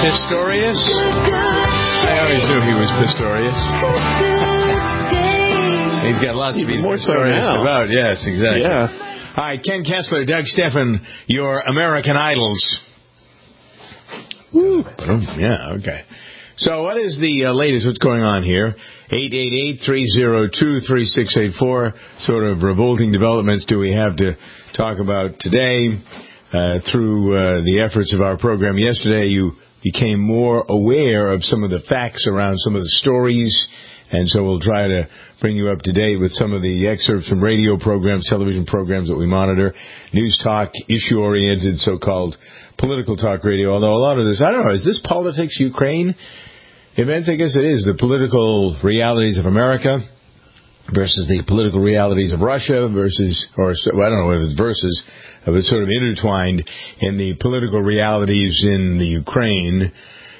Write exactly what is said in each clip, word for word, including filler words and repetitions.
Pistorius? I always knew he was Pistorius. He's got lots to be more Pistorius so about. Yes, exactly. Yeah. All right, Ken Kessler, Doug Steffen, your American Idols. Woo. Yeah, okay. So what is the uh, latest? What's going on here? eight eight eight, three oh two, three six eight four. Sort of revolting developments do we have to talk about today? Uh, through uh, the efforts of our program yesterday, you became more aware of some of the facts around some of the stories, and so we'll try to bring you up to date with some of the excerpts from radio programs, television programs that we monitor, news talk, issue-oriented, so-called political talk radio, although a lot of this, I don't know, is this politics Ukraine event? I guess it is. The political realities of America versus the political realities of Russia versus, or well, I don't know whether it's versus, but it's sort of intertwined in the political realities in the Ukraine.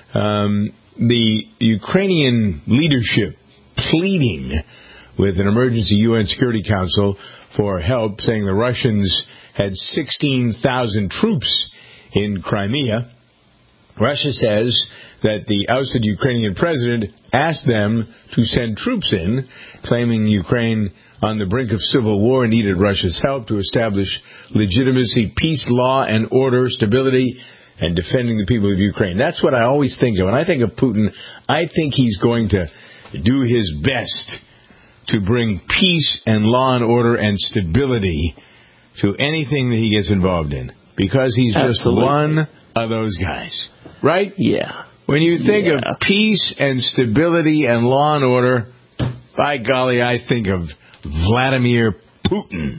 Um, the Ukrainian leadership pleading with an emergency U N Security Council for help, saying the Russians had sixteen thousand troops in Crimea. Russia says that the ousted Ukrainian president asked them to send troops in, claiming Ukraine on the brink of civil war needed Russia's help to establish legitimacy, peace, law, and order, stability, and defending the people of Ukraine. That's what I always think of. When I think of Putin, I think he's going to do his best to bring peace and law and order and stability to anything that he gets involved in, because he's just Absolutely. one of those guys. Right? Yeah. When you think yeah. of peace and stability and law and order, by golly, I think of Vladimir Putin.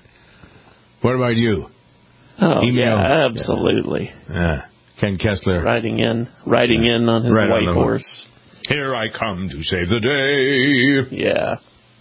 What about you? Oh, Email. yeah, absolutely. Uh, Ken Kessler. Riding in, riding in on his right white on horse. Here I come to save the day. Yeah.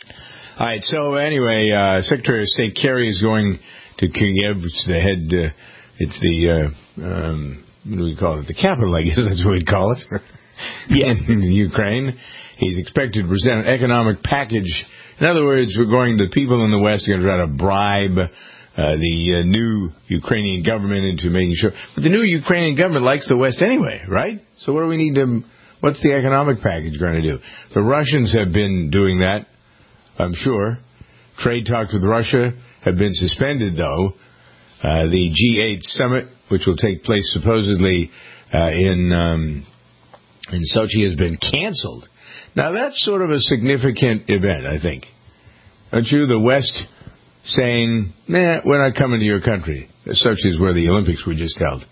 All right, so anyway, uh, Secretary of State Kerry is going to Kyiv. It's the head, uh, it's the, uh, um, what do we call it? The capital, I guess that's what we'd call it. Yeah. In Ukraine. He's expected to present an economic package. In other words, we're going, the people in the West are going to try to bribe uh, the uh, new Ukrainian government into making sure. But the new Ukrainian government likes the West anyway, right? So what do we need to, what's the economic package going to do? The Russians have been doing that, I'm sure. Trade talks with Russia have been suspended, though. Uh, the G eight summit, which will take place supposedly uh, in um, in Sochi, has been canceled. Now, that's sort of a significant event, I think. Don't you? The West saying, nah, we're not coming to your country. Sochi is where the Olympics were just held.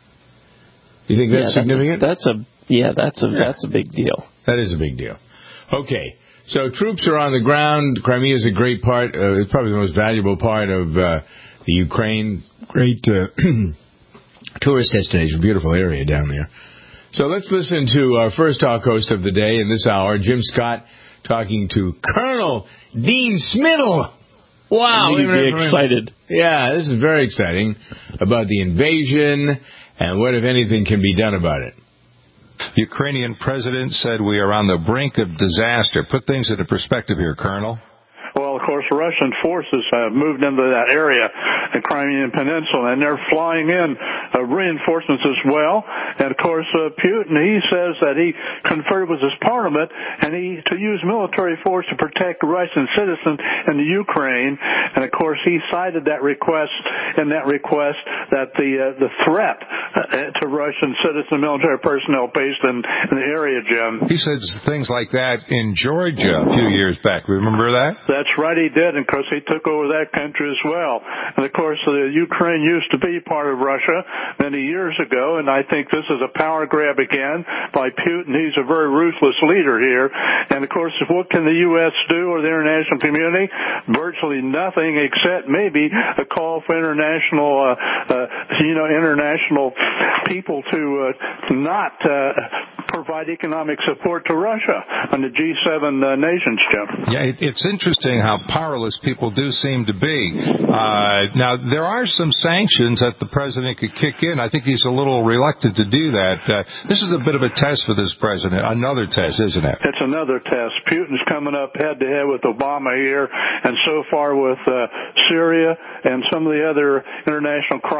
You think that's, yeah, that's significant? A, that's a yeah, that's a yeah. that's a big deal. That is a big deal. Okay, so troops are on the ground. Crimea is a great part. Uh, it's probably the most valuable part of uh, the Ukraine. Great uh, tourist destination, beautiful area down there. So let's listen to our first talk host of the day in this hour, Jim Scott, talking to Colonel Dean Smithell. Wow. You'd be excited. Yeah, this is very exciting, about the invasion and what, if anything, can be done about it. Ukrainian president said we are on the brink of disaster. Put things into perspective here, Colonel. Well, of course, Russian forces have moved into that area, the Crimean Peninsula, and they're flying in uh, reinforcements as well. And, of course, uh, Putin, he says that he conferred with his parliament and he to use military force to protect Russian citizens in the Ukraine. And, of course, he cited that request in that request that the uh, the threat uh, to Russian citizen military personnel based in, in the area, Jim. He said things like that in Georgia a few years back. Remember that? That's right, he did, and of course he took over that country as well. And of course, the Ukraine used to be part of Russia many years ago, and I think this is a power grab again by Putin. He's a very ruthless leader here. And of course, what can the U S do or the international community? Virtually nothing, except maybe a call for international, uh, uh, you know, international people to uh, not uh, provide economic support to Russia and the G seven uh, nations, Jim. Yeah, it, it's interesting how powerless people do seem to be. Uh, now, there are some sanctions that the president could kick in. I think he's a little reluctant to do that. Uh, this is a bit of a test for this president, another test, isn't it? It's another test. Putin's coming up head-to-head with Obama here, and so far with uh, Syria and some of the other international crises.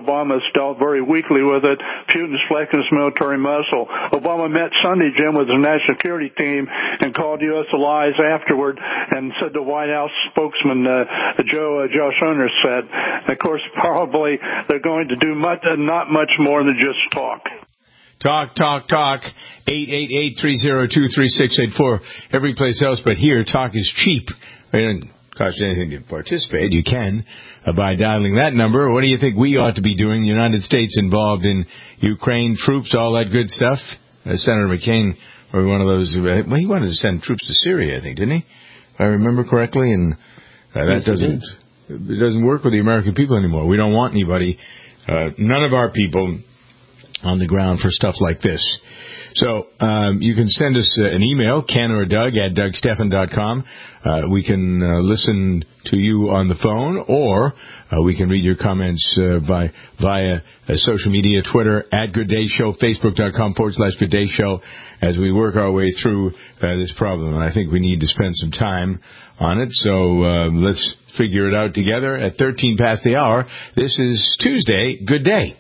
Obama has dealt very weakly with it. Putin's flexing his military muscle. Obama met Sunday, Jim, with his national security team and called U S allies afterward and said the White House spokesman, uh, Joe uh, Joe Schoner, said. And of course, probably they're going to do much, uh, not much more than just talk. Talk, talk, talk. eight eight eight, three oh two, three six eight four. Every place else but here, talk is cheap. It doesn't cost you anything to participate. You can uh, by dialing that number. What do you think we ought to be doing? The United States involved in Ukraine, troops, all that good stuff? Uh, Senator McCain, or one of those, uh, well, he wanted to send troops to Syria, I think, didn't he? If I remember correctly. And uh, that yes, doesn't it doesn't work with the American people anymore. We don't want anybody, uh, none of our people on the ground for stuff like this. So um, you can send us uh, an email, Ken or Doug, at doug stephan dot com. Uh, we can uh, listen to you on the phone, or uh, we can read your comments uh, by via uh, social media, Twitter, at Good Day Show, Facebook.com forward slash Good Day Show, as we work our way through uh, this problem. And I think we need to spend some time on it, so uh, let's figure it out together. At thirteen past the hour, this is Tuesday. Good day.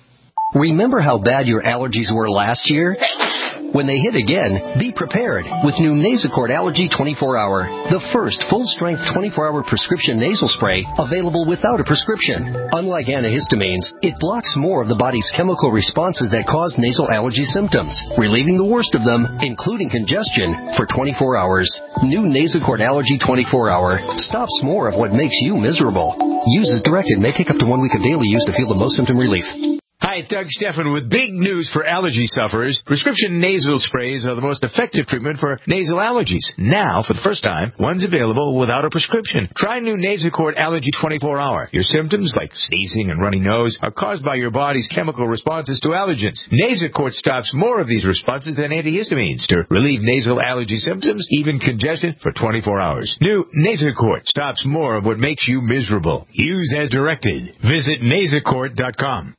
Remember how bad your allergies were last year? When they hit again, be prepared with new Nasacort Allergy twenty-four hour, the first full-strength twenty-four hour prescription nasal spray available without a prescription. Unlike antihistamines, it blocks more of the body's chemical responses that cause nasal allergy symptoms, relieving the worst of them, including congestion, for twenty-four hours. New Nasacort Allergy twenty-four hour stops more of what makes you miserable. Use as directed. May take up to one week of daily use to feel the most symptom relief. Hi, it's Doug Stephan with big news for allergy sufferers. Prescription nasal sprays are the most effective treatment for nasal allergies. Now, for the first time, one's available without a prescription. Try new Nasacort Allergy twenty-four hour. Your symptoms, like sneezing and runny nose, are caused by your body's chemical responses to allergens. Nasacort stops more of these responses than antihistamines to relieve nasal allergy symptoms, even congestion, for twenty-four hours. New Nasacort stops more of what makes you miserable. Use as directed. Visit nasacort dot com.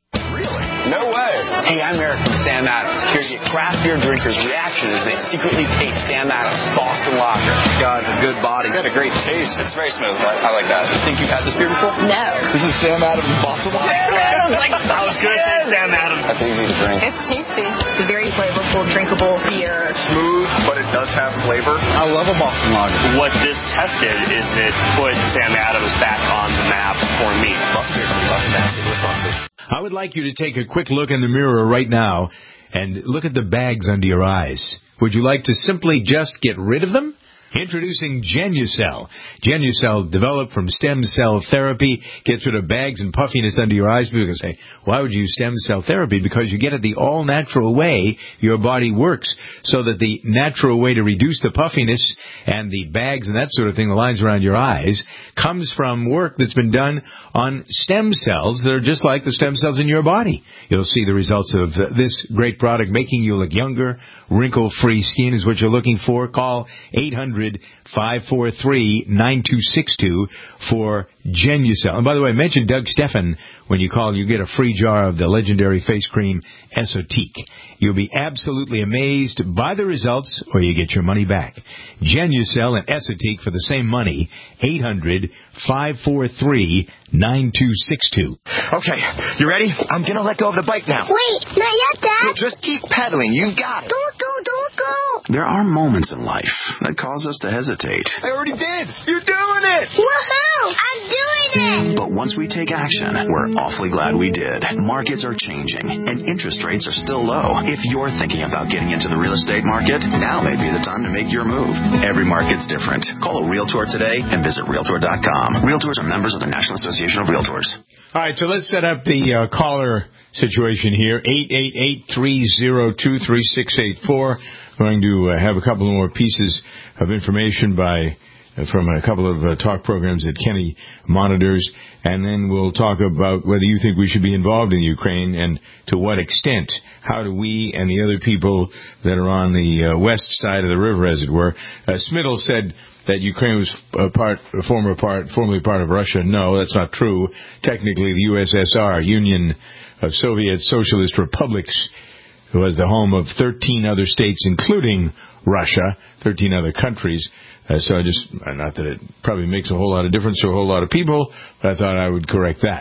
No way. Hey, I'm Eric from Sam Adams. Here to get craft beer drinkers' reaction as they secretly taste Sam Adams Boston Lager. It's got a good body. It's got a great taste. It's very smooth. I, I like that. You think you've had this beer before? No. This is Sam Adams Boston Lager. Sam Adams! Like, I was good at Sam Adams. That's easy to drink. It's tasty. It's a very flavorful, drinkable beer. Smooth, but it does have flavor. I love a Boston Lager. What this tested is it put Sam Adams back on the map for me. Boston beer. Boston nasty. Wisconsin. I would like you to take a quick look in the mirror right now and look at the bags under your eyes. Would you like to simply just get rid of them? Introducing Genucel. Genucel, developed from stem cell therapy, gets rid of bags and puffiness under your eyes. People can say, why would you use stem cell therapy? Because you get it the all-natural way your body works, so that the natural way to reduce the puffiness and the bags and that sort of thing, the lines around your eyes, comes from work that's been done on stem cells that are just like the stem cells in your body. You'll see the results of this great product making you look younger. Wrinkle-free skin is what you're looking for. Call eight hundred, five four three, nine two six two for Genucel. And by the way, mention Doug Stephan when you call. You get a free jar of the legendary face cream Esotique. You'll be absolutely amazed by the results, or you get your money back. Genucel and Esotique for the same money. eight hundred, five four three, nine two six two. Okay, you ready? I'm gonna let go of the bike now. Wait, not yet, Dad. Just keep pedaling. You got it. Don't go, don't go. There are moments in life that cause us to hesitate. I already did. You're doing it. Woohoo! I'm doing it. But once we take action, we're awfully glad we did. Markets are changing, and interest rates are still low. If you're thinking about getting into the real estate market, now may be the time to make your move. Every market's different. Call a Realtor today and visit Realtor dot com. Realtors are members of the National Association of Realtors. All right, so let's set up the uh, caller situation here. eight eight eight, three oh two, three six eight four. Going to uh, have a couple more pieces of information by uh, from a couple of uh, talk programs that Kenny monitors, and then we'll talk about whether you think we should be involved in Ukraine and to what extent. How do we and the other people that are on the uh, west side of the river, as it were. Uh, Smittle said that Ukraine was a part, a former part, formerly part of Russia. No, that's not true. Technically, the U S S R, Union of Soviet Socialist Republics, was the home of thirteen other states, including Russia, thirteen other countries. Uh, so I just, not that it probably makes a whole lot of difference to a whole lot of people, but I thought I would correct that.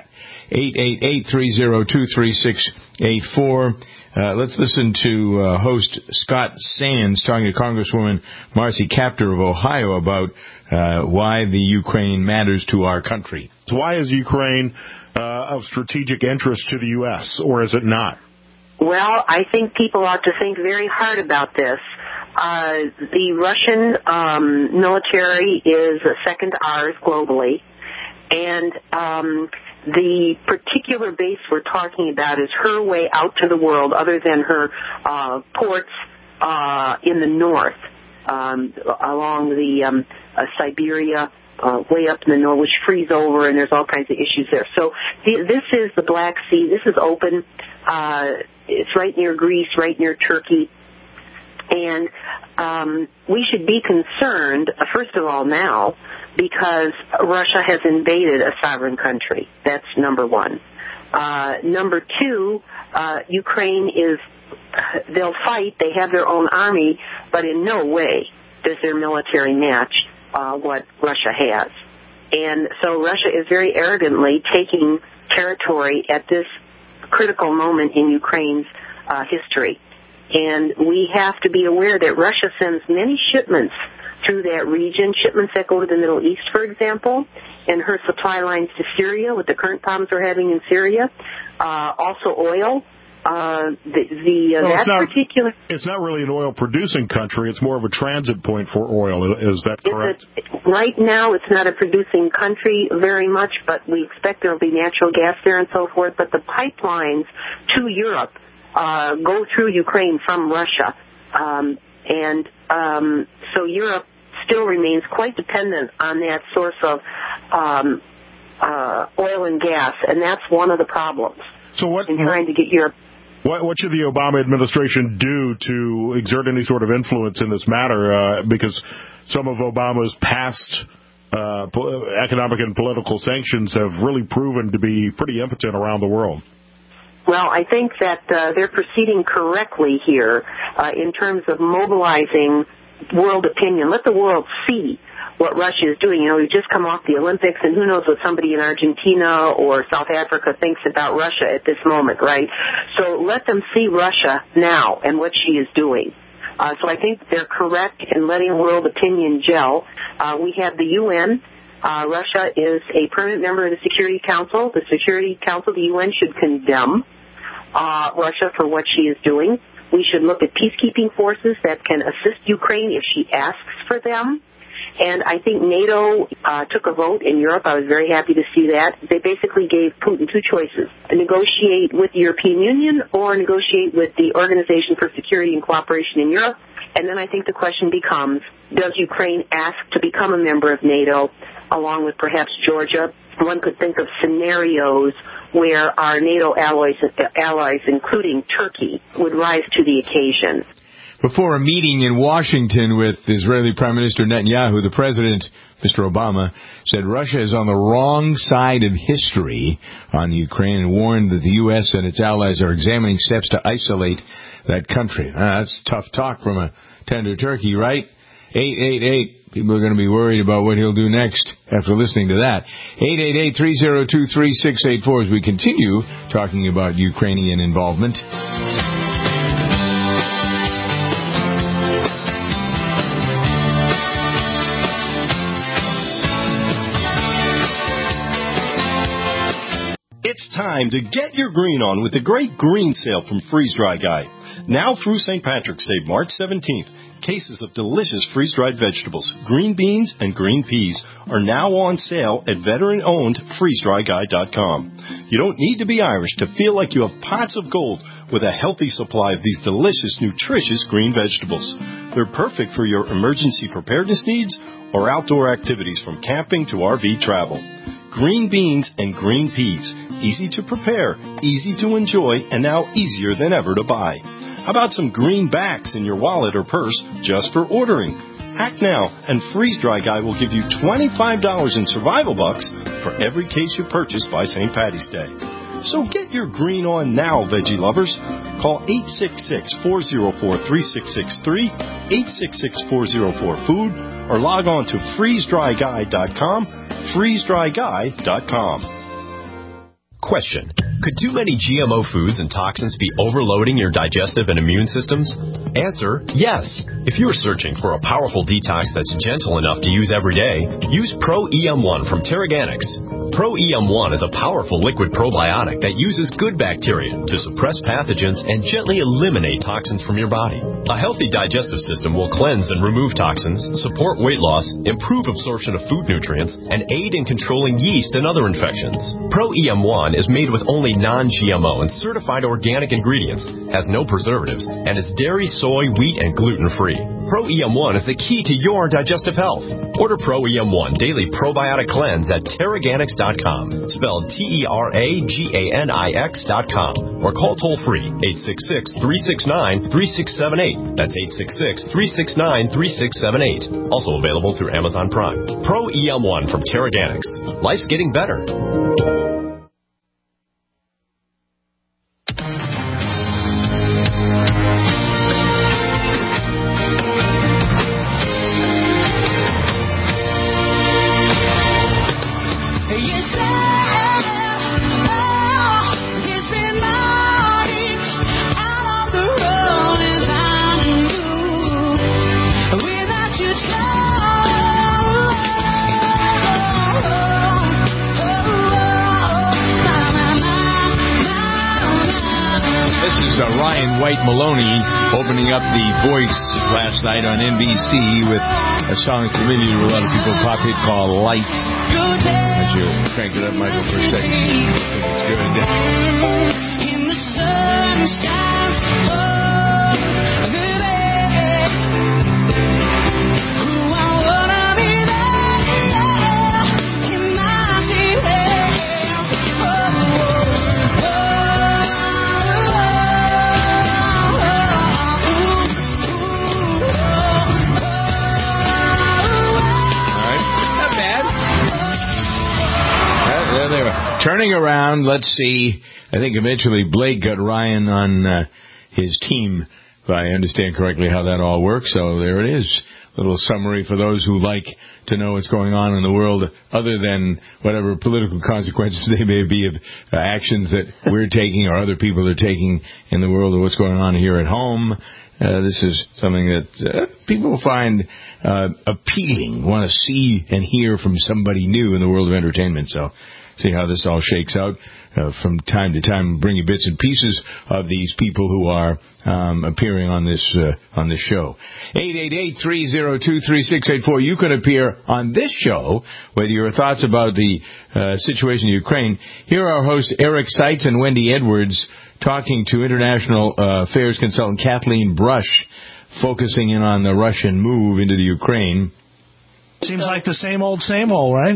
eight eight eight, three oh two, three six eight four. Uh, let's listen to uh, host Scott Sands talking to Congresswoman Marcy Kaptur of Ohio about uh, why the Ukraine matters to our country. So why is Ukraine uh, of strategic interest to the U S, or is it not? Well, I think people ought to think very hard about this. Uh, the Russian um, military is second to ours globally, and um, the particular base we're talking about is her way out to the world, other than her uh, ports uh, in the north, um, along the um, uh, Siberia, uh, way up in the north, which freeze over, and there's all kinds of issues there. So the, this is the Black Sea. This is open. Uh, it's right near Greece, right near Turkey. And um, we should be concerned, uh, first of all, now, because Russia has invaded a sovereign country. That's number one. Uh, number two, uh, Ukraine is, they'll fight, they have their own army, but in no way does their military match uh, what Russia has. And so Russia is very arrogantly taking territory at this critical moment in Ukraine's uh, history. And we have to be aware that Russia sends many shipments through that region, shipments that go to the Middle East, for example, and her supply lines to Syria with the current problems we're having in Syria, uh, also oil. Uh, the, the uh, well, that it's not, particular. It's not really an oil-producing country. It's more of a transit point for oil. Is that correct? A, right now, it's not a producing country very much, but we expect there will be natural gas there and so forth. But the pipelines to Europe uh, go through Ukraine from Russia, um, and um, so Europe still remains quite dependent on that source of um, uh, oil and gas, and that's one of the problems. So what? In trying to get Europe. What, what should the Obama administration do to exert any sort of influence in this matter? Uh, because some of Obama's past uh, po- economic and political sanctions have really proven to be pretty impotent around the world. Well, I think that uh, they're proceeding correctly here uh, in terms of mobilizing world opinion. Let the world see what Russia is doing. You know, we've just come off the Olympics, and who knows what somebody in Argentina or South Africa thinks about Russia at this moment, right? So let them see Russia now and what she is doing. Uh, so I think they're correct in letting world opinion gel. Uh, we have the U N. Uh, Russia is a permanent member of the Security Council. The Security Council, the U N, should condemn uh, Russia for what she is doing. We should look at peacekeeping forces that can assist Ukraine if she asks for them. And I think NATO uh, took a vote in Europe. I was very happy to see that. They basically gave Putin two choices: negotiate with the European Union or negotiate with the Organization for Security and Cooperation in Europe. And then I think the question becomes, does Ukraine ask to become a member of NATO, along with perhaps Georgia? One could think of scenarios where our NATO allies, allies, including Turkey, would rise to the occasion. Before a meeting in Washington with Israeli Prime Minister Netanyahu, the president, Mister Obama, said Russia is on the wrong side of history on Ukraine and warned that the U S and its allies are examining steps to isolate that country. Uh, that's tough talk from a tender turkey, right? eight eight eight. People are going to be worried about what he'll do next after listening to that. eight eight eight, three oh two, three six eight four as we continue talking about Ukrainian involvement. It's time to get your green on with the great green sale from Freeze Dry Guy. Now through Saint Patrick's Day, March seventeenth, cases of delicious freeze-dried vegetables, green beans, and green peas are now on sale at veteran-owned freeze dry guy dot com. You don't need to be Irish to feel like you have pots of gold with a healthy supply of these delicious, nutritious green vegetables. They're perfect for your emergency preparedness needs or outdoor activities from camping to R V travel. Green beans and green peas. Easy to prepare, easy to enjoy, and now easier than ever to buy. How about some greenbacks in your wallet or purse just for ordering? Act now, and Freeze Dry Guy will give you twenty-five dollars in survival bucks for every case you purchase by Saint Patty's Day. So get your green on now, veggie lovers. Call eight six six, four oh four, three six six three, eight six six, four oh four, food, or log on to freeze dry guy dot com, freeze dry guy dot com. Question. Could too many G M O foods and toxins be overloading your digestive and immune systems? Answer, yes. If you're searching for a powerful detox that's gentle enough to use every day, use Pro E M one from Terraganics. Pro E M one is a powerful liquid probiotic that uses good bacteria to suppress pathogens and gently eliminate toxins from your body. A healthy digestive system will cleanse and remove toxins, support weight loss, improve absorption of food nutrients, and aid in controlling yeast and other infections. Pro E M one is made with only non-G M O and certified organic ingredients, has no preservatives, and is dairy, soy, wheat, and gluten-free. Pro E M one is the key to your digestive health. Order Pro E M one Daily Probiotic Cleanse at Terraganics dot com, spelled T E R A G A N I X dot com, or call toll-free eight six six, three six nine, three six seven eight. That's eight six six, three six nine, three six seven eight. Also available through Amazon Prime. Pro E M one from Terraganics. Life's getting better. Maloney opening up The Voice last night on N B C with a song familiar to a lot of people, pop hit called Lights. As you crank it up, Michael, for a second, I think it's good. In the sunshine, oh, who I wanna be there in my city. There they were. Turning around, let's see. I think eventually Blake got Ryan on uh, his team, if I understand correctly how that all works. So there it is. A little summary for those who like to know what's going on in the world other than whatever political consequences they may be of uh, actions that we're taking or other people are taking in the world of what's going on here at home. Uh, this is something that uh, people find uh, appealing, want to see and hear from somebody new in the world of entertainment. So see how this all shakes out. Uh, from time to time, bring you bits and pieces of these people who are um, appearing on this uh, on this show. eight eight eight, three oh two, three six eight four. You can appear on this show with your thoughts about the uh, situation in Ukraine. Here are our hosts Eric Seitz and Wendy Edwards talking to international uh, affairs consultant Kathleen Brush, focusing in on the Russian move into the Ukraine. Seems like the same old, same old, right?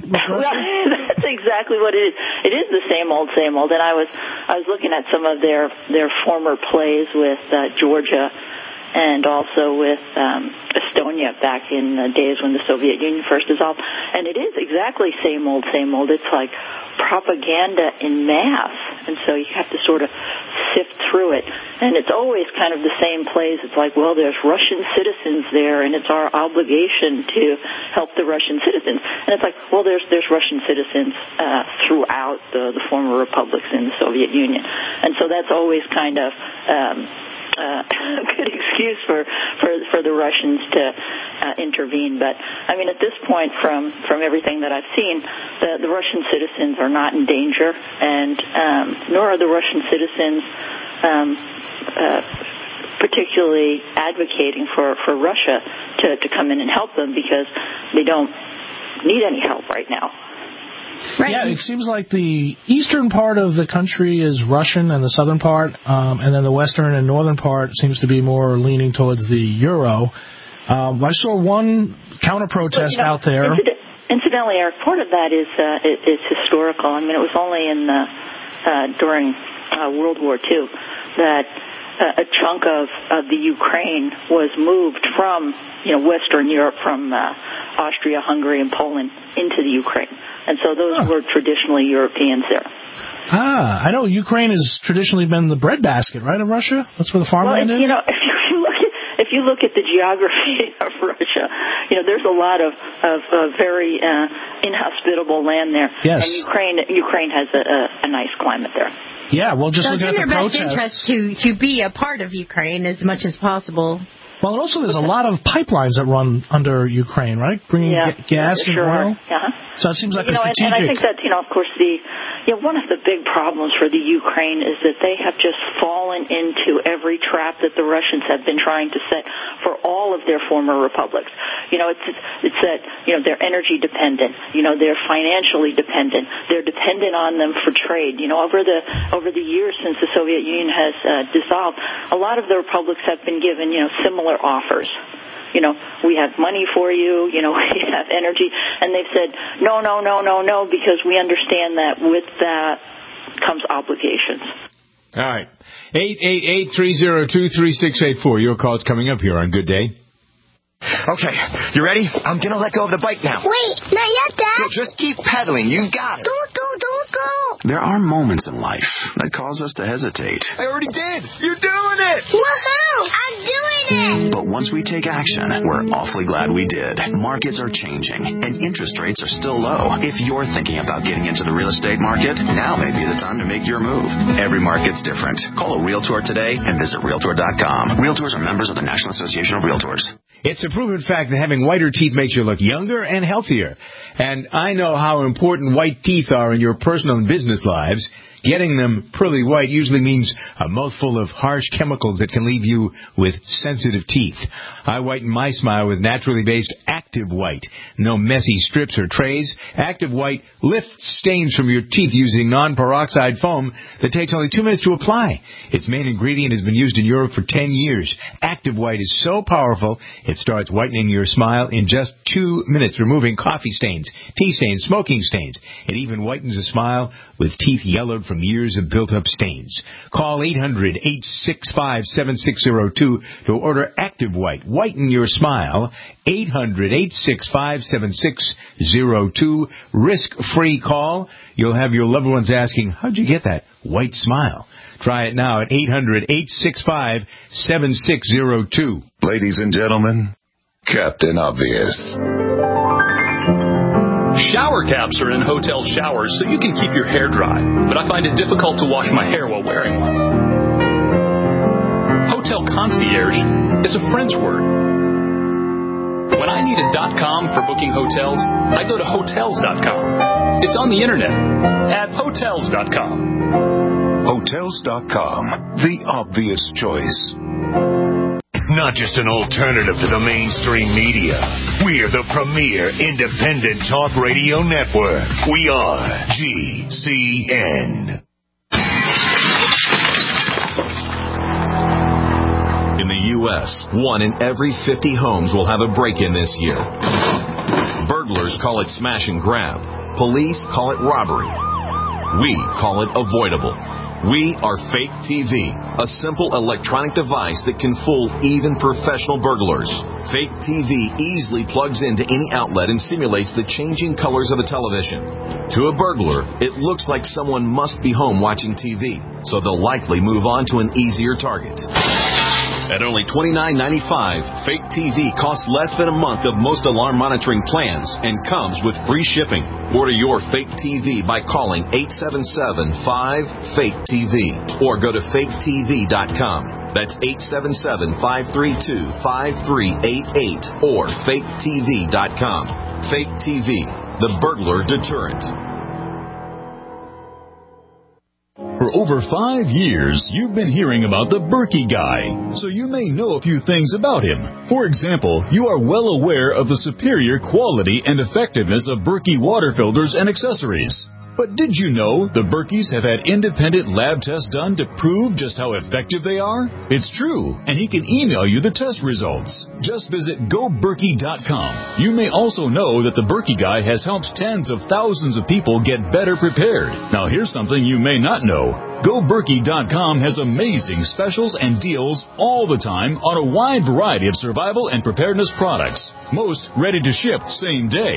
That's exactly what it is. It is the same old, same old. And I was, I was looking at some of their their former plays with uh, Georgia, and also with um, Estonia back in the days when the Soviet Union first dissolved. And it is exactly same old, same old. It's like propaganda in mass. And so you have to sort of sift through it. And it's always kind of the same plays. It's like, well, there's Russian citizens there, and it's our obligation to help the Russian citizens. And it's like, well, there's there's Russian citizens uh, throughout the, the former republics in the Soviet Union. And so that's always kind of um, uh, a good excuse for, for, for the Russians to uh, intervene. But, I mean, at this point, from, from everything that I've seen, the, the Russian citizens are not in danger, and um, nor are the Russian citizens um, uh, particularly advocating for, for Russia to, to come in and help them, because they don't need any help right now. Right. Yeah, it seems like the eastern part of the country is Russian and the southern part, um, and then the western and northern part seems to be more leaning towards the Euro. Um, I saw one counter-protest you know, out there. Incidentally, Eric, part of that is uh, is historical. I mean, it was only in the, uh, during uh, World War Two that uh, a chunk of, of the Ukraine was moved from, you know, Western Europe, from uh, Austria, Hungary, and Poland into the Ukraine. And so those huh. were traditionally Europeans there. Ah, I know Ukraine has traditionally been the breadbasket, right, of Russia? That's where the farmland well, is? You know, if you look at, if you look at the geography of Russia, you know, there's a lot of, of uh, very uh, inhospitable land there. Yes. And Ukraine, Ukraine has a, a, a nice climate there. Yeah, well, just so looking it's at in the their best protests. interest to, to be a part of Ukraine as much as possible. Well, and also there's a lot of pipelines that run under Ukraine, right? Bringing yeah, g- gas yeah, and sure oil. Uh-huh. So it seems like you a know, strategic. and, and I think that, you know, of course, the you know, one of the big problems for the Ukraine is that they have just fallen into every trap that the Russians have been trying to set for all of their former republics. You know, it's it's that, you know, they're energy dependent. You know, they're financially dependent. They're dependent on them for trade. You know, over the over the years since the Soviet Union has uh, dissolved, a lot of the republics have been given, you know, similar offers. You know, we have money for you, you know, we have energy. And they've said, no, no, no, no, no, because we understand that with that comes obligations. All right. eight eight eight, three oh two, three six eight four. Your call's coming up here on Good Day. Okay, you ready? I'm gonna let go of the bike now. Wait, not yet, Dad. No, just keep pedaling. You got it. Don't go, don't go. There are moments in life that cause us to hesitate. I already did. You're doing it. Woohoo! I'm doing it. But once we take action, we're awfully glad we did. Markets are changing, and interest rates are still low. If you're thinking about getting into the real estate market, now may be the time to make your move. Every market's different. Call a Realtor today and visit Realtor dot com. Realtors are members of the National Association of Realtors. It's a proven fact that having whiter teeth makes you look younger and healthier. And I know how important white teeth are in your personal and business lives. Getting them pearly white usually means a mouthful of harsh chemicals that can leave you with sensitive teeth. I whiten my smile with naturally based Active White. No messy strips or trays. Active White lifts stains from your teeth using non-peroxide foam that takes only two minutes to apply. Its main ingredient has been used in Europe for ten years. Active White is so powerful, it starts whitening your smile in just two minutes, removing coffee stains, tea stains, smoking stains. It even whitens a smile with teeth yellowed from years of built-up stains. Call eight hundred, eight six five, seven six zero two to order Active White. Whiten your smile. eight hundred, eight six five, seven six zero two. Risk-free call. You'll have your loved ones asking, how'd you get that white smile? Try it now at eight hundred, eight six five, seven six zero two. Ladies and gentlemen, Captain Obvious. Shower caps are in hotel showers so you can keep your hair dry, but I find it difficult to wash my hair while wearing one. Hotel concierge is a French word. When I need a .com for booking hotels, I go to hotels dot com. It's on the internet at hotels dot com. hotels dot com, the obvious choice. Not just an alternative to the mainstream media. We're the premier independent talk radio network. We are G C N. In the U S, one in every fifty homes will have a break-in this year. Burglars call it smash and grab. Police call it robbery. We call it avoidable. We are Fake T V, a simple electronic device that can fool even professional burglars. Fake T V easily plugs into any outlet and simulates the changing colors of a television. To a burglar, it looks like someone must be home watching T V, so they'll likely move on to an easier target. At only twenty-nine ninety-five, Fake T V costs less than a month of most alarm monitoring plans and comes with free shipping. Order your Fake T V by calling eight seven seven, five, fake T V or go to fake T V dot com. That's eight seven seven, five three two, five three eight eight or fake T V dot com. Fake T V, the burglar deterrent. For over five years, you've been hearing about the Berkey Guy, so you may know a few things about him. For example, you are well aware of the superior quality and effectiveness of Berkey water filters and accessories. But did you know the Berkeys have had independent lab tests done to prove just how effective they are? It's true, and he can email you the test results. Just visit go berkey dot com. You may also know that the Berkey Guy has helped tens of thousands of people get better prepared. Now here's something you may not know. go berkey dot com has amazing specials and deals all the time on a wide variety of survival and preparedness products. Most ready to ship same day.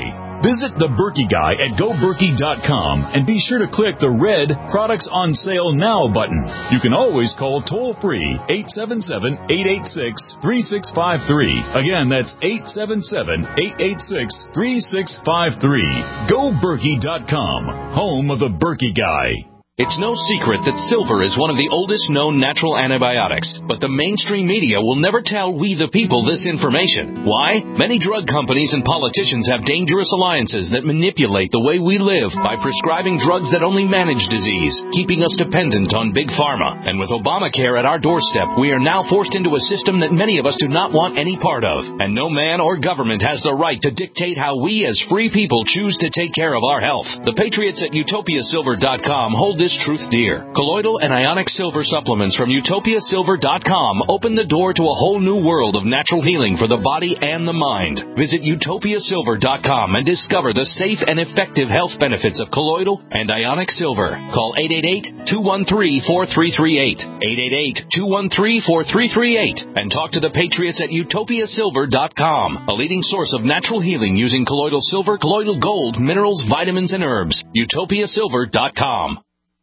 Visit The Berkey Guy at go berkey dot com and be sure to click the red Products on Sale Now button. You can always call toll-free eight seven seven, eight eight six, three six five three. Again, that's eight seven seven, eight eight six, three six five three. go berkey dot com, home of The Berkey Guy. It's no secret that silver is one of the oldest known natural antibiotics, but the mainstream media will never tell we the people this information. Why? Many drug companies and politicians have dangerous alliances that manipulate the way we live by prescribing drugs that only manage disease, keeping us dependent on big pharma. And with Obamacare at our doorstep, we are now forced into a system that many of us do not want any part of. And no man or government has the right to dictate how we as free people choose to take care of our health. The patriots at utopia silver dot com hold this truth dear. Colloidal and ionic silver supplements from utopia silver dot com open the door to a whole new world of natural healing for the body and the mind. Visit utopia silver dot com and discover the safe and effective health benefits of colloidal and ionic silver. Call eight eight eight, two one three, four three three eight, eight eight eight, two one three, four three three eight, and talk to the patriots at utopia silver dot com, a leading source of natural healing using colloidal silver, colloidal gold, minerals, vitamins, and herbs. utopia silver dot com.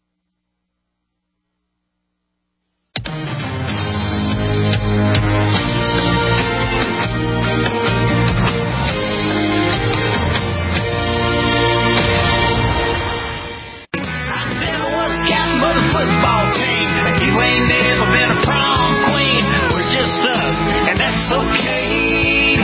You ain't never been a prom queen. We're just us, and that's okay.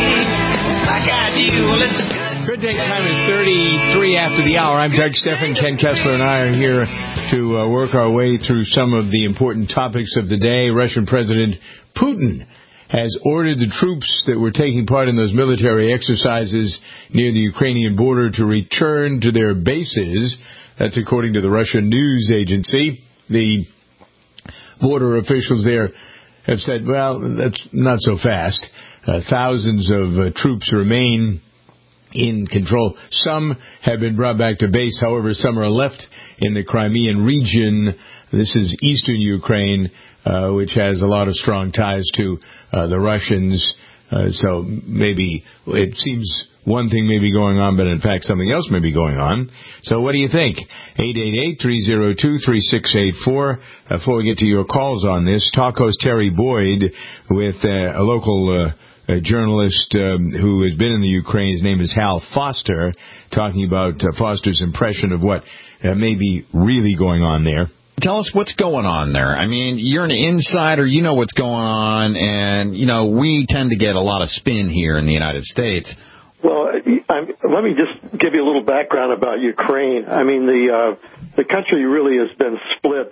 I got you. Let's go. Good day time is thirty-three after the hour. I'm Doug Stephan. Ken Kessler and I are here to uh, work our way through some of the important topics of the day. Russian President Putin has ordered the troops that were taking part in those military exercises near the Ukrainian border to return to their bases. That's according to the Russian news agency. The border officials there have said, well, that's not so fast. Uh, thousands of uh, troops remain in control. Some have been brought back to base. However, some are left in the Crimean region. This is eastern Ukraine, uh, which has a lot of strong ties to uh, the Russians. Uh, so maybe it seems one thing may be going on, but in fact something else may be going on. So what do you think? eight eight eight, three oh two, three six eight four. Before we get to your calls on this, talk host Terry Boyd with uh, a local uh, a journalist um, who has been in the Ukraine. His name is Hal Foster, talking about uh, Foster's impression of what uh, may be really going on there. Tell us what's going on there. I mean, you're an insider. You know what's going on. And, you know, we tend to get a lot of spin here in the United States. Well, I'm, let me just give you a little background about Ukraine. I mean, the uh, the country really has been split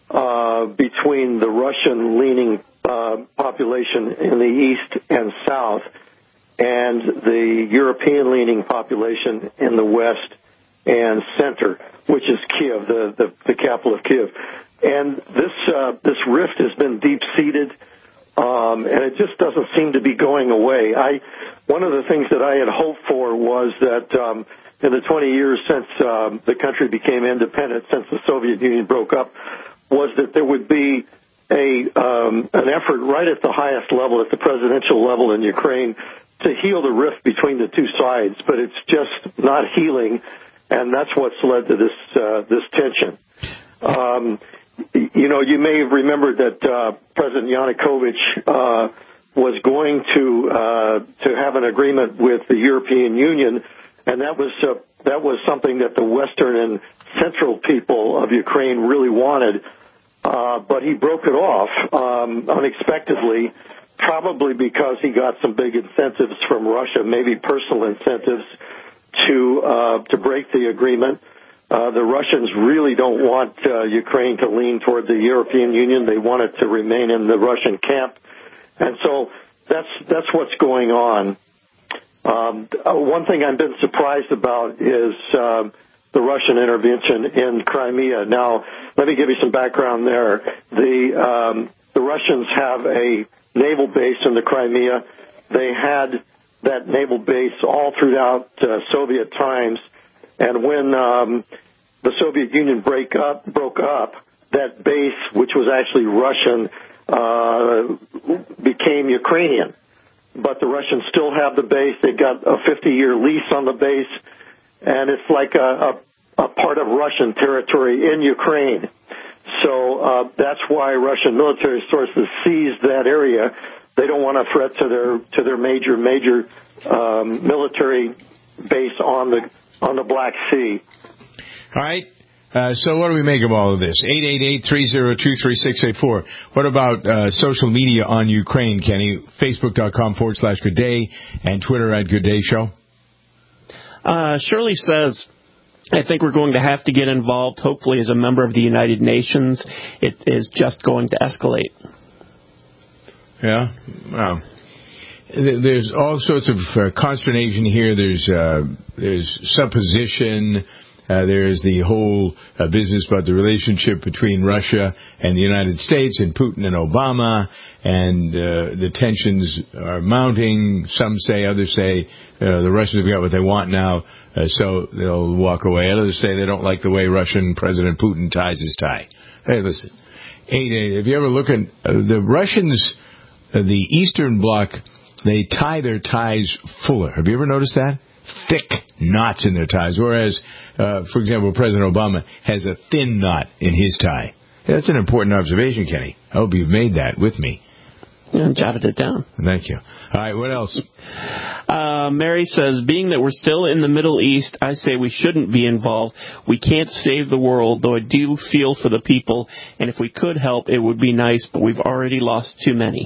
uh, between the Russian-leaning uh, population in the east and south and the European-leaning population in the west and center, which is Kiev, the, the, the capital of Kiev. And this uh, this rift has been deep-seated, um, and it just doesn't seem to be going away. I one of the things that I had hoped for was that um, in the twenty years since um, the country became independent, since the Soviet Union broke up, was that there would be a um, an effort right at the highest level, at the presidential level in Ukraine, to heal the rift between the two sides. But it's just not healing. And that's what's led to this uh, this tension. Um, you know, you may have remembered that uh, President Yanukovych uh, was going to uh, to have an agreement with the European Union, and that was uh, that was something that the western and central people of Ukraine really wanted. Uh, but he broke it off um, unexpectedly, probably because he got some big incentives from Russia, maybe personal incentives, to uh, to break the agreement. Uh, the Russians really don't want uh, Ukraine to lean toward the European Union. They want it to remain in the Russian camp. And so that's that's what's going on. Um, uh, one thing I've been surprised about is uh, the Russian intervention in Crimea. Now, let me give you some background there. The, um, the Russians have a naval base in the Crimea. They had that naval base all throughout uh, Soviet times, and when um, the Soviet Union break up, broke up, that base, which was actually Russian, uh, became Ukrainian. But the Russians still have the base. They got a fifty-year lease on the base, and it's like a, a, a part of Russian territory in Ukraine. So uh, that's why Russian military sources seized that area. They don't want a threat to their to their major major um, military base on the on the Black Sea. All right. Uh, so what do we make of all of this? eight eight eight, three oh two, three six eight four. What about uh, social media on Ukraine, Kenny? Facebook.com forward slash Good Day and Twitter at Good Day Show. Uh, Shirley says, I think we're going to have to get involved, hopefully as a member of the United Nations. It is just going to escalate. Yeah? Wow. There's all sorts of uh, consternation here. There's, uh, there's supposition. Uh, there's the whole uh, business about the relationship between Russia and the United States and Putin and Obama, and uh, the tensions are mounting. Some say, others say uh, the Russians have got what they want now, uh, so they'll walk away. Others say they don't like the way Russian President Putin ties his tie. Hey, listen, eight, eight, if you ever look at uh, the Russians, uh, the Eastern Bloc, they tie their ties fuller. Have you ever noticed that? Thick knots in their ties, whereas, uh, for example, President Obama has a thin knot in his tie. That's an important observation, Kenny. I hope you've made that with me. Yeah, I jotted it down. Thank you. All right, what else? Uh, Mary says, being that we're still in the Middle East, I say we shouldn't be involved. We can't save the world, though I do feel for the people, and if we could help, it would be nice, but we've already lost too many.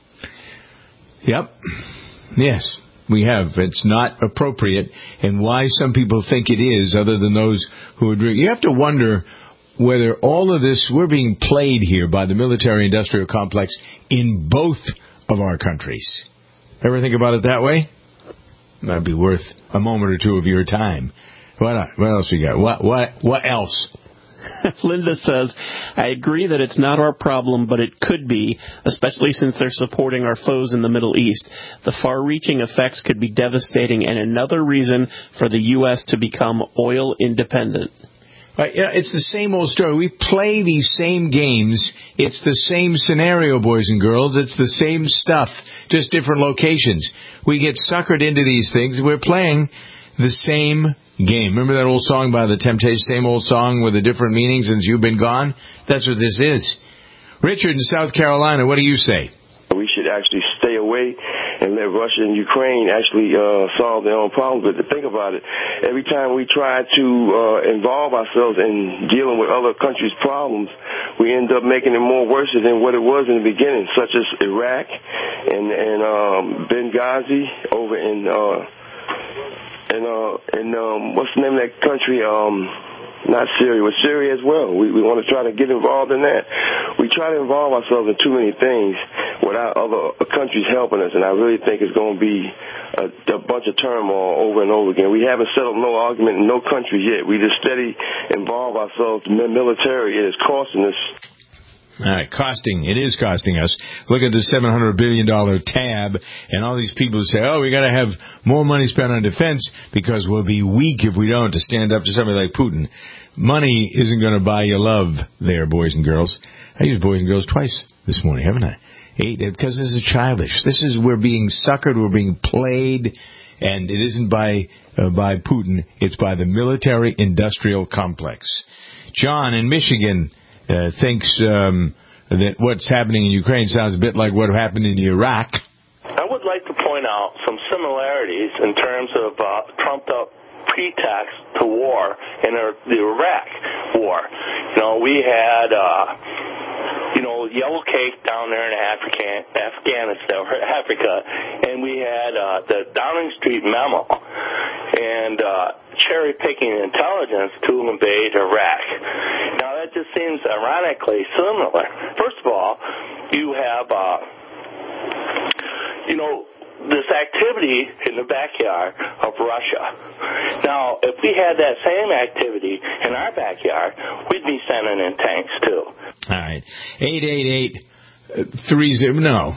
Yep. Yes. We have. It's not appropriate, and why some people think it is, other than those who agree. You have to wonder whether all of this, we're being played here by the military-industrial complex in both of our countries. Ever think about it that way? Might be worth a moment or two of your time. What, what else we got? What, what, what else? Linda says, I agree that it's not our problem, but it could be, especially since they're supporting our foes in the Middle East. The far-reaching effects could be devastating and another reason for the U S to become oil independent. Right, yeah, it's the same old story. We play these same games. It's the same scenario, boys and girls. It's the same stuff, just different locations. We get suckered into these things. We're playing the same game. Remember that old song by The Temptations, same old song with a different meaning since you've been gone? That's what this is. Richard in South Carolina, what do you say? We should actually stay away and let Russia and Ukraine actually uh, solve their own problems. But to think about it, every time we try to uh, involve ourselves in dealing with other countries' problems, we end up making it more worse than what it was in the beginning, such as Iraq and, and um, Benghazi over in... Uh, And, uh, and um, what's the name of that country? Um, not Syria, but Syria as well. We, we want to try to get involved in that. We try to involve ourselves in too many things without other countries helping us, and I really think it's going to be a, a bunch of turmoil over and over again. We haven't settled no argument in no country yet. We just steady involve ourselves in the military. It is costing us. All right, costing. It is costing us. Look at the seven hundred billion dollars tab, and all these people say, oh, we got to have more money spent on defense because we'll be weak if we don't to stand up to somebody like Putin. Money isn't going to buy you love there, boys and girls. I used boys and girls twice this morning, haven't I? Eight, because this is childish. This is, we're being suckered, we're being played, and it isn't by, uh, by Putin. It's by the military-industrial complex. John in Michigan Uh, thinks um, that what's happening in Ukraine sounds a bit like what happened in Iraq. I would like to point out some similarities in terms of uh, trumped-up pretext to war in our, the Iraq war. You know, we had, uh, you know, yellow cake down there in Africa, Afghanistan, Africa, and we had uh, the Downing Street memo and uh, cherry-picking intelligence to invade Iraq. Now, that just seems ironically similar. First of all, you have, uh, you know, this activity in the backyard of Russia. Now, if we had that same activity in our backyard, we'd be sending in tanks, too. All right. eight eight eight, three zero, no.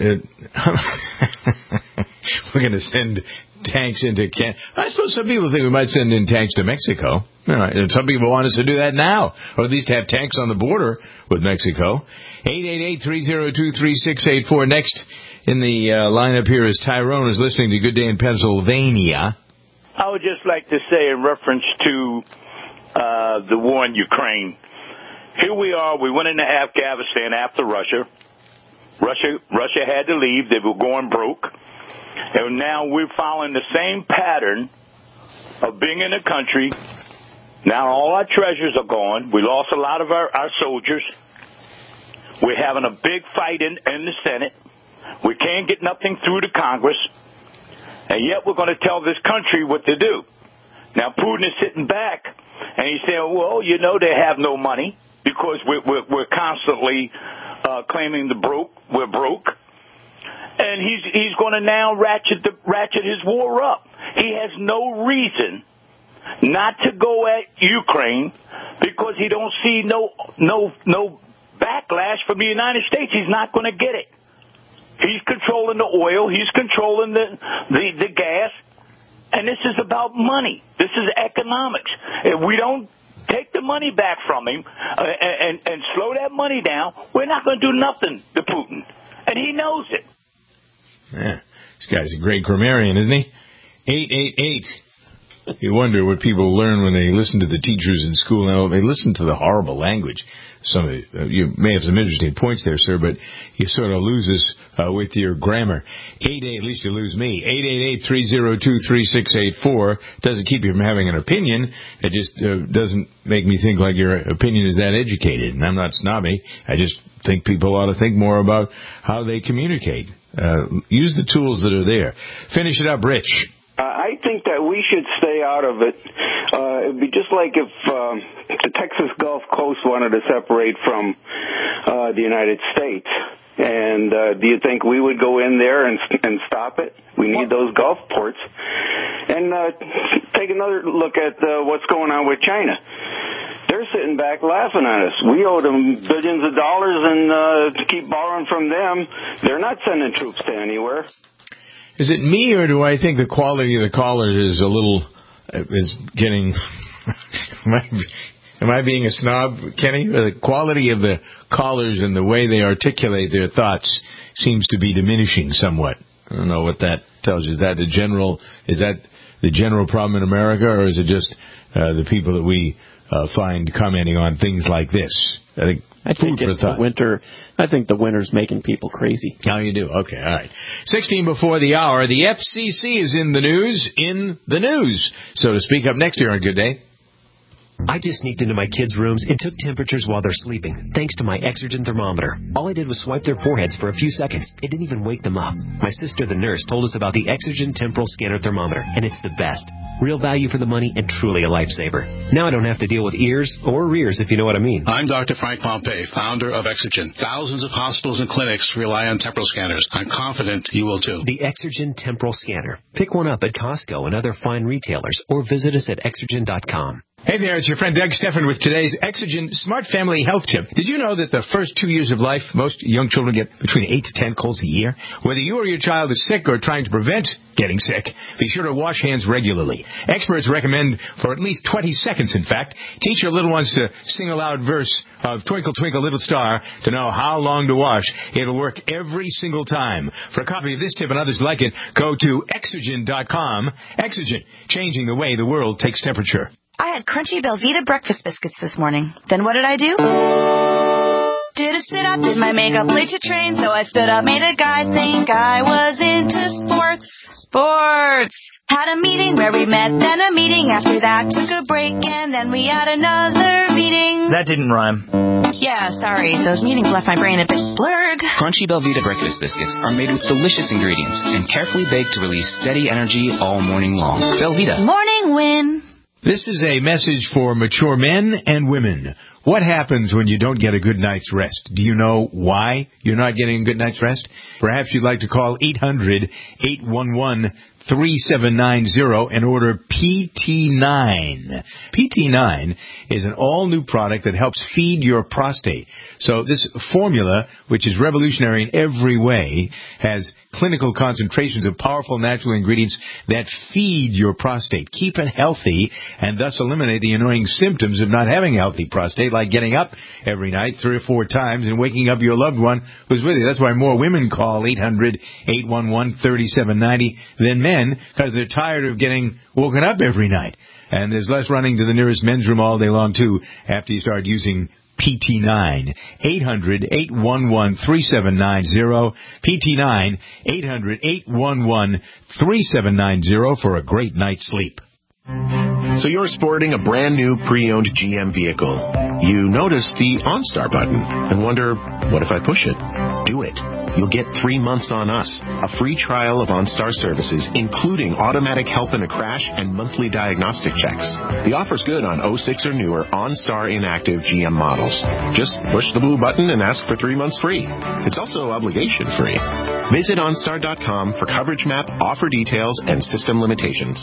We're going to send tanks into Canada. I suppose some people think we might send in tanks to Mexico. All right. And some people want us to do that now, or at least have tanks on the border with Mexico. eight eight eight, three oh two, three six eight four. Next in the uh, lineup here is Tyrone, who's listening to Good Day in Pennsylvania. I would just like to say in reference to uh, the war in Ukraine, here we are, we went into Afghanistan after Russia. Russia Russia had to leave, they were going broke. And now we're following the same pattern of being in a country. Now all our treasures are gone. We lost a lot of our, our soldiers. We're having a big fight in, in the Senate. We can't get nothing through to Congress. And yet we're going to tell this country what to do. Now Putin is sitting back, and he's saying, well, you know, they have no money because we're, we're, we're constantly uh, claiming the broke, we're broke. And he's he's going to now ratchet the, ratchet his war up. He has no reason not to go at Ukraine because he don't see no no no backlash from the United States. He's not going to get it. He's controlling the oil. He's controlling the, the the gas. And this is about money. This is economics. If we don't take the money back from him uh, and, and slow that money down, we're not going to do nothing to Putin. And he knows it. Yeah, this guy's a great grammarian, isn't he? eight eight eight. You wonder what people learn when they listen to the teachers in school. Now, they listen to the horrible language. Some of you, uh, you may have some interesting points there, sir, but you sort of lose us uh, with your grammar. eight eight, at least you lose me. eight eight eight, three oh two, three six eight four doesn't keep you from having an opinion. It just uh, doesn't make me think like your opinion is that educated. And I'm not snobby. I just think people ought to think more about how they communicate. Uh, use the tools that are there. Finish it up, Rich. Uh, I think that we should stay out of it. Uh, it'd be just like if uh, the Texas Gulf Coast wanted to separate from uh, the United States. And uh, do you think we would go in there and and stop it? We need those Gulf ports. And uh, take another look at uh, what's going on with China. They're sitting back laughing at us. We owe them billions of dollars and uh, keep borrowing from them. They're not sending troops to anywhere. Is it me, or do I think the quality of the callers is a little, is getting, am, I, am I being a snob, Kenny? The quality of the callers and the way they articulate their thoughts seems to be diminishing somewhat. I don't know what that tells you. Is that the general, is that the general problem in America, or is it just uh, the people that we uh, find commenting on things like this? I think I think it's the winter. I think the winter's making people crazy. How you do? Okay, all right. sixteen before the hour. The F C C is in the news, in the news, so to speak. Up next here on Good Day. I just sneaked into my kids' rooms and took temperatures while they're sleeping, thanks to my Exergen thermometer. All I did was swipe their foreheads for a few seconds. It didn't even wake them up. My sister, the nurse, told us about the Exergen Temporal Scanner Thermometer, and it's the best. Real value for the money and truly a lifesaver. Now I don't have to deal with ears or rears, if you know what I mean. I'm Doctor Frank Pompey, founder of Exergen. Thousands of hospitals and clinics rely on temporal scanners. I'm confident you will too. The Exergen Temporal Scanner. Pick one up at Costco and other fine retailers, or visit us at exergen dot com. Hey there, it's your friend Doug Steffen with today's Exergen Smart Family Health Tip. Did you know that the first two years of life, most young children get between eight to ten colds a year? Whether you or your child is sick or trying to prevent getting sick, be sure to wash hands regularly. Experts recommend for at least twenty seconds, in fact. Teach your little ones to sing a loud verse of Twinkle, Twinkle, Little Star to know how long to wash. It'll work every single time. For a copy of this tip and others like it, go to exergen dot com. Exergen, changing the way the world takes temperature. I had crunchy Belvita breakfast biscuits this morning. Then what did I do? Did a sit up, did my makeup, late to train, so I stood up, made a guy think I was into sports. Sports! Had a meeting where we met, then a meeting after that, took a break, and then we had another meeting. That didn't rhyme. Yeah, sorry, those meetings left my brain a bit blurred. Crunchy Belvita breakfast biscuits are made with delicious ingredients and carefully baked to release steady energy all morning long. Belvita. Morning win. This is a message for mature men and women. What happens when you don't get a good night's rest? Do you know why you're not getting a good night's rest? Perhaps you'd like to call eight hundred, eight one one, three seven nine zero and order P T nine. P T nine is an all-new product that helps feed your prostate. So this formula, which is revolutionary in every way, has clinical concentrations of powerful natural ingredients that feed your prostate, keep it healthy, and thus eliminate the annoying symptoms of not having a healthy prostate, like getting up every night three or four times and waking up your loved one who's with you. That's why more women call eight hundred, eight one one, three seven nine zero than men. men because they're tired of getting woken up every night. And there's less running to the nearest men's room all day long, too, after you start using P T nine. eight hundred, eight one one, three seven nine zero. P T nine, eight hundred, eight one one, three seven nine zero for a great night's sleep. So you're sporting a brand new pre-owned G M vehicle. You notice the OnStar button and wonder, what if I push it? Do it. You'll get three months on us, a free trial of OnStar services, including automatic help in a crash and monthly diagnostic checks. The offer's good on oh six or newer OnStar inactive G M models. Just push the blue button and ask for three months free. It's also obligation free. Visit OnStar dot com for coverage map, offer details, and system limitations.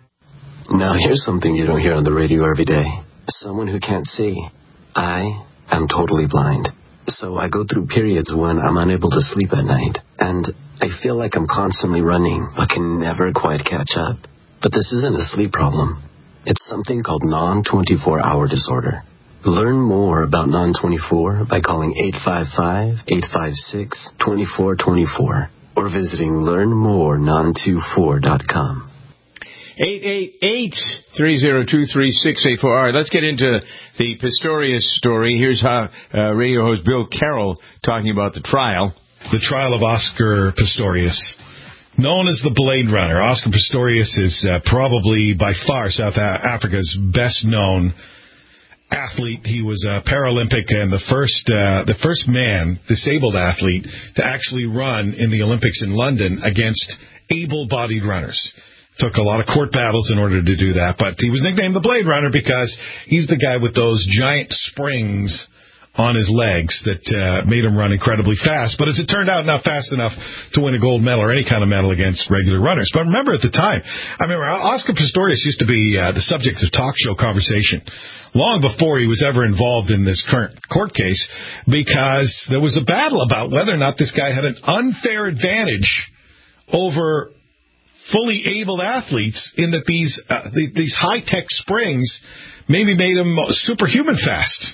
Now here's something you don't hear on the radio every day. Someone who can't see. I am totally blind. So I go through periods when I'm unable to sleep at night. And I feel like I'm constantly running, but can never quite catch up. But this isn't a sleep problem. It's something called non twenty-four hour disorder. Learn more about non twenty-four by calling eight five five, eight five six, two four two four or visiting learn more non twenty-four dot com. eight eight eight, three zero two, three six eight four. All right, let's get into the Pistorius story. Here's how uh, radio host Bill Carroll talking about the trial. The trial of Oscar Pistorius, known as the Blade Runner. Oscar Pistorius is uh, probably by far South Africa's best-known athlete. He was a Paralympic and the first uh, the first man, disabled athlete, to actually run in the Olympics in London against able-bodied runners. Took a lot of court battles in order to do that, but he was nicknamed the Blade Runner because he's the guy with those giant springs on his legs that uh, made him run incredibly fast. But as it turned out, not fast enough to win a gold medal or any kind of medal against regular runners. But remember at the time, I remember Oscar Pistorius used to be uh, the subject of talk show conversation long before he was ever involved in this current court case, because there was a battle about whether or not this guy had an unfair advantage over fully abled athletes in that these uh, these high-tech springs maybe made them superhuman fast.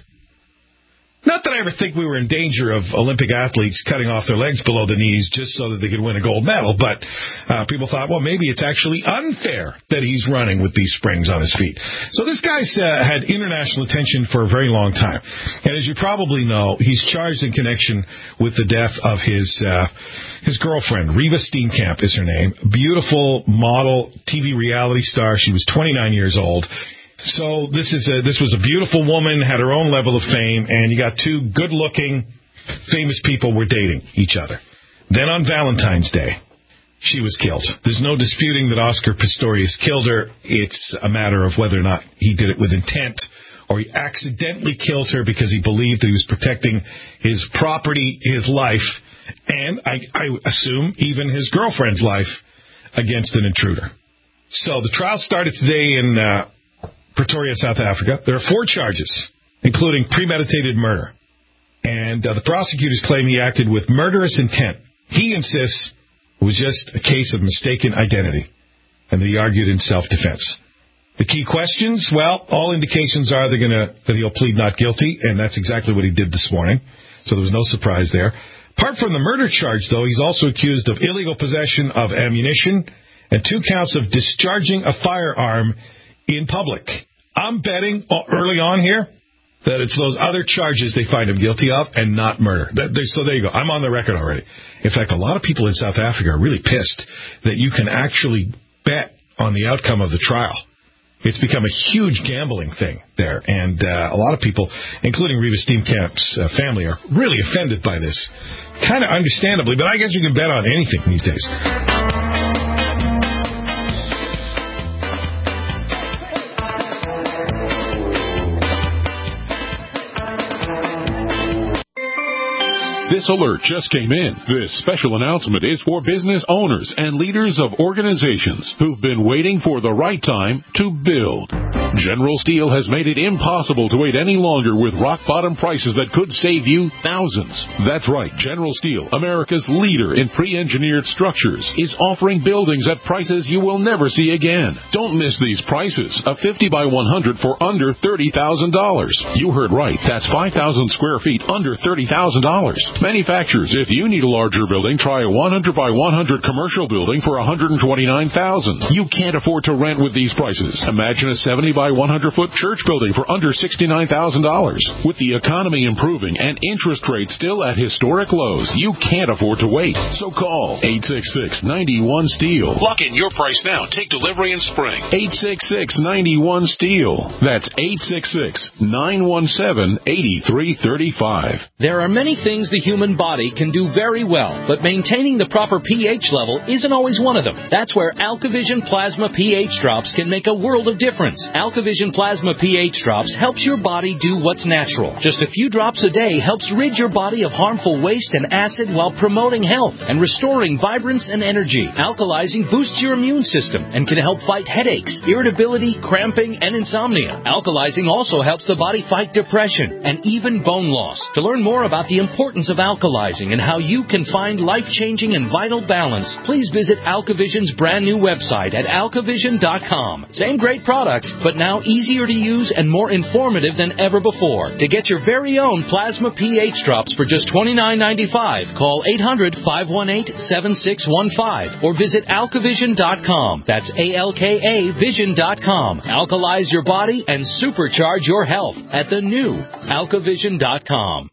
Not that I ever think we were in danger of Olympic athletes cutting off their legs below the knees just so that they could win a gold medal, but uh, people thought, well, maybe it's actually unfair that he's running with these springs on his feet. So this guy's uh, had international attention for a very long time. And as you probably know, he's charged in connection with the death of his uh, his girlfriend. Reva Steenkamp is her name. Beautiful model, T V reality star. She was twenty-nine years old. So this is a, this was a beautiful woman, had her own level of fame, and you got two good-looking, famous people were dating each other. Then on Valentine's Day, she was killed. There's no disputing that Oscar Pistorius killed her. It's a matter of whether or not he did it with intent or he accidentally killed her because he believed that he was protecting his property, his life, and I, I assume even his girlfriend's life against an intruder. So the trial started today in Uh, Pretoria, South Africa. There are four charges, including premeditated murder. And uh, the prosecutors claim he acted with murderous intent. He insists it was just a case of mistaken identity, and that he argued in self-defense. The key questions, well, all indications are they're gonna, that he'll plead not guilty, and that's exactly what he did this morning. So there was no surprise there. Apart from the murder charge, though, he's also accused of illegal possession of ammunition and two counts of discharging a firearm in public. I'm betting early on here that it's those other charges they find him guilty of and not murder. So there you go. I'm on the record already. In fact, a lot of people in South Africa are really pissed that you can actually bet on the outcome of the trial. It's become a huge gambling thing there, and uh, a lot of people, including Reva Steenkamp's uh, family, are really offended by this. Kind of understandably, but I guess you can bet on anything these days. This alert just came in. This special announcement is for business owners and leaders of organizations who've been waiting for the right time to build. General Steel has made it impossible to wait any longer with rock-bottom prices that could save you thousands. That's right. General Steel, America's leader in pre-engineered structures, is offering buildings at prices you will never see again. Don't miss these prices. A fifty by one hundred for under thirty thousand dollars. You heard right. That's five thousand square feet under thirty thousand dollars. Manufacturers, if you need a larger building, try a one hundred by one hundred commercial building for one hundred twenty-nine thousand dollars. You can't afford to rent with these prices. Imagine a seventy by one hundred foot church building for under sixty-nine thousand dollars. With the economy improving and interest rates still at historic lows, you can't afford to wait. So call eight six six, nine one, STEEL. Lock in your price now. Take delivery in spring. eight six six, nine one, STEEL. That's eight six six, nine one seven, eight three three five. There are many things the human body can do very well, but maintaining the proper pH level isn't always one of them. That's where AlkaVision Plasma pH Drops can make a world of difference. AlkaVision Plasma pH Drops helps your body do what's natural. Just a few drops a day helps rid your body of harmful waste and acid while promoting health and restoring vibrance and energy. Alkalizing boosts your immune system and can help fight headaches, irritability, cramping, and insomnia. Alkalizing also helps the body fight depression and even bone loss. To learn more about the importance of alkalizing and how you can find life-changing and vital balance, please visit AlkaVision's brand new website at alkavision dot com. Same great products, but now easier to use and more informative than ever before. To get your very own Plasma pH Drops for just twenty-nine ninety-five, call eight hundred, five one eight, seven six one five or visit alkavision dot com. That's A L K A vision dot com. Alkalize your body and supercharge your health at the new alkavision dot com.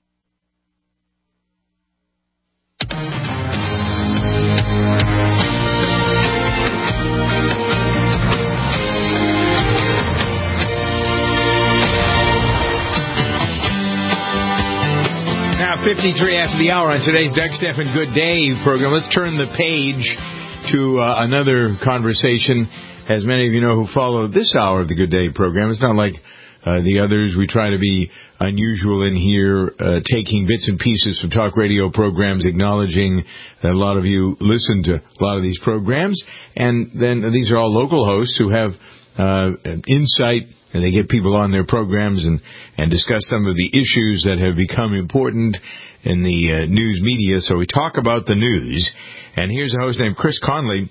Now, fifty-three after the hour on today's Doug Stephan Good Day program. Let's turn the page to uh, another conversation. As many of you know who follow this hour of the Good Day program, it's not like uh, the others. We try to be unusual in here, uh, taking bits and pieces from talk radio programs, acknowledging that a lot of you listen to a lot of these programs. And then uh, these are all local hosts who have uh, insight, and they get people on their programs and, and discuss some of the issues that have become important in the uh, news media. So we talk about the news. And here's a host named Chris Conley,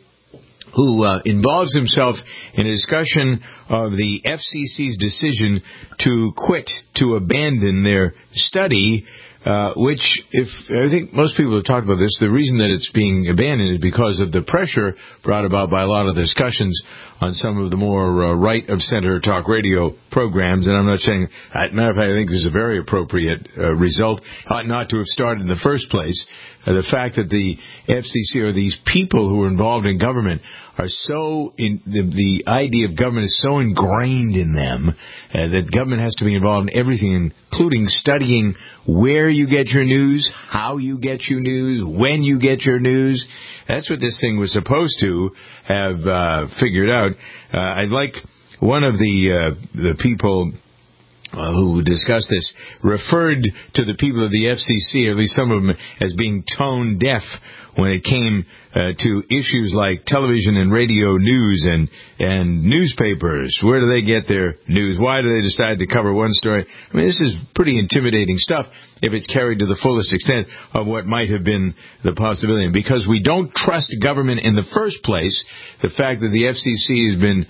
who uh, involves himself in a discussion of the F C C's decision to quit, to abandon their study, uh, which, if I think most people have talked about this, the reason that it's being abandoned is because of the pressure brought about by a lot of discussions on some of the more uh, right-of-center talk radio programs. And I'm not saying, as a matter of fact, I think this is a very appropriate uh, result. Ought not to have started in the first place. Uh, the fact that the F C C or these people who are involved in government are so in the, the idea of government is so ingrained in them uh, that government has to be involved in everything, including studying where you get your news, how you get your news, when you get your news. That's what this thing was supposed to have uh, figured out. Uh, I'd like one of the uh, the people Uh, who discussed this, referred to the people of the F C C, or at least some of them, as being tone deaf when it came uh, to issues like television and radio news and, and newspapers. Where do they get their news? Why do they decide to cover one story? I mean, this is pretty intimidating stuff if it's carried to the fullest extent of what might have been the possibility. And because we don't trust government in the first place, the fact that the F C C has been,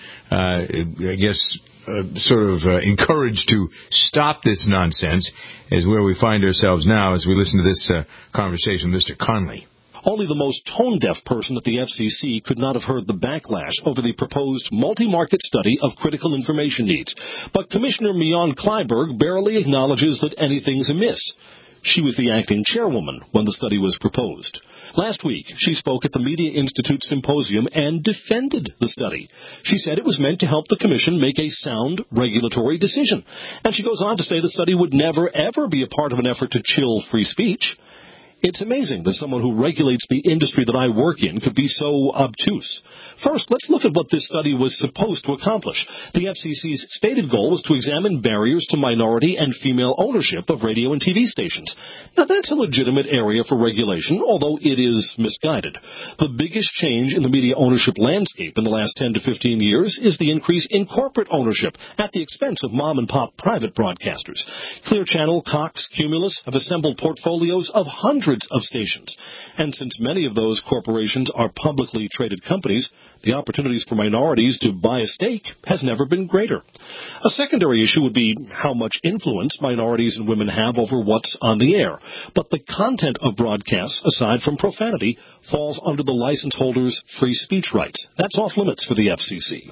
uh, I guess, Uh, sort of uh, encouraged to stop this nonsense is where we find ourselves now as we listen to this uh, conversation with Mister Conley. Only the most tone-deaf person at the F C C could not have heard the backlash over the proposed multi-market study of critical information needs. But Commissioner Mion Kleiberg barely acknowledges that anything's amiss. She was the acting chairwoman when the study was proposed. Last week, she spoke at the Media Institute Symposium and defended the study. She said it was meant to help the Commission make a sound regulatory decision. And she goes on to say the study would never, ever be a part of an effort to chill free speech. It's amazing that someone who regulates the industry that I work in could be so obtuse. First, let's look at what this study was supposed to accomplish. The F C C's stated goal was to examine barriers to minority and female ownership of radio and T V stations. Now, that's a legitimate area for regulation, although it is misguided. The biggest change in the media ownership landscape in the last ten to fifteen years is the increase in corporate ownership at the expense of mom-and-pop private broadcasters. Clear Channel, Cox, Cumulus have assembled portfolios of hundreds hundreds of stations. And since many of those corporations are publicly traded companies, the opportunities for minorities to buy a stake has never been greater. A secondary issue would be how much influence minorities and women have over what's on the air. But the content of broadcasts, aside from profanity, falls under the license holder's free speech rights. That's off limits for the F C C.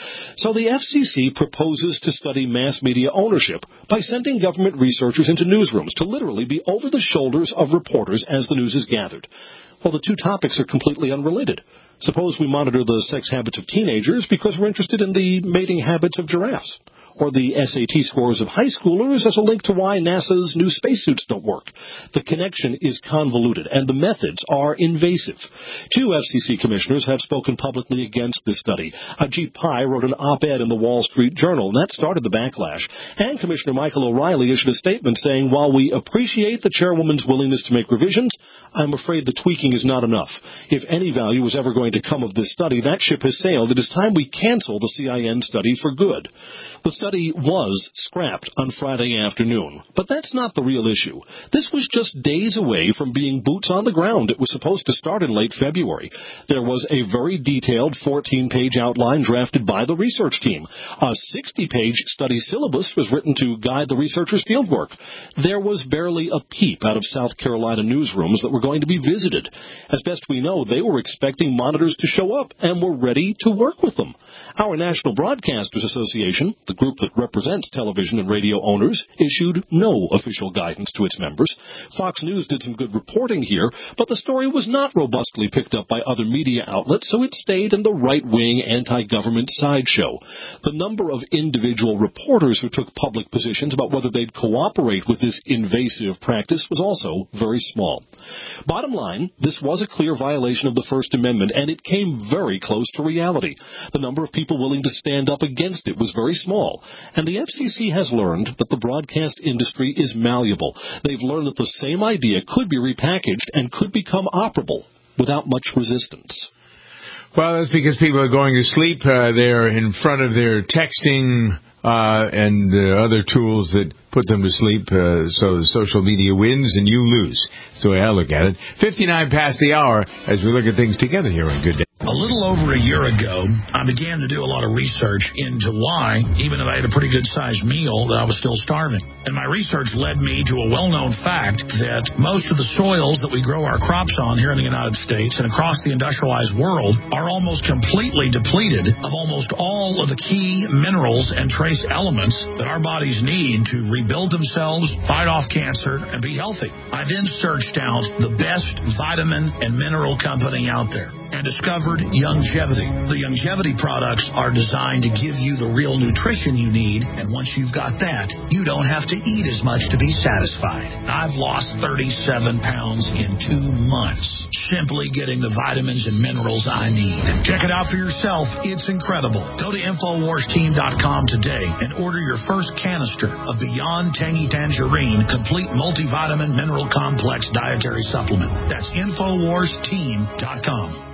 So the F C C proposes to study mass media ownership by sending government researchers into newsrooms to literally be over the shoulders of reporters as the news is gathered. Well, the two topics are completely unrelated. Suppose we monitor the sex habits of teenagers because we're interested in the mating habits of giraffes, or the S A T scores of high schoolers as a link to why NASA's new spacesuits don't work. The connection is convoluted, and the methods are invasive. Two F C C commissioners have spoken publicly against this study. Ajit Pai wrote an op-ed in the Wall Street Journal, and that started the backlash. And Commissioner Michael O'Reilly issued a statement saying, while we appreciate the chairwoman's willingness to make revisions, I'm afraid the tweaking is not enough. If any value was ever going to come of this study, that ship has sailed. It is time we cancel the C I N study for good. The study was scrapped on Friday afternoon, but that's not the real issue. This was just days away from being boots on the ground. It was supposed to start in late February. There was a very detailed fourteen-page outline drafted by the research team. A sixty-page study syllabus was written to guide the researchers' fieldwork. There was barely a peep out of South Carolina newsrooms that were going to be visited. As best we know, they were expecting monitors to show up and were ready to work with them. Our National Broadcasters Association, the group that represents television and radio owners, issued no official guidance to its members. Fox News did some good reporting here, but the story was not robustly picked up by other media outlets, so it stayed in the right-wing anti-government sideshow. The number of individual reporters who took public positions about whether they'd cooperate with this invasive practice was also very small. Bottom line, this was a clear violation of the First Amendment, and it came very close to reality. The number of people willing to stand up against it was very small. And the F C C has learned that the broadcast industry is malleable. They've learned that the same idea could be repackaged and could become operable without much resistance. Well, that's because people are going to sleep. Uh, they're in front of their texting uh, and uh, other tools that put them to sleep. Uh, so social media wins and you lose. That's the way I look at it. fifty-nine past the hour as we look at things together here on Good Day. A little over a year ago, I began to do a lot of research into why, even if I had a pretty good-sized meal, that I was still starving. And my research led me to a well-known fact that most of the soils that we grow our crops on here in the United States and across the industrialized world are almost completely depleted of almost all of the key minerals and trace elements that our bodies need to rebuild themselves, fight off cancer, and be healthy. I then searched out the best vitamin and mineral company out there and discovered Youngevity. The Youngevity products are designed to give you the real nutrition you need, and once you've got that, you don't have to eat as much to be satisfied. I've lost thirty-seven pounds in two months, simply getting the vitamins and minerals I need. Check it out for yourself. It's incredible. Go to Infowars Team dot com today and order your first canister of Beyond Tangy Tangerine Complete Multivitamin Mineral Complex Dietary Supplement. That's Infowars Team dot com.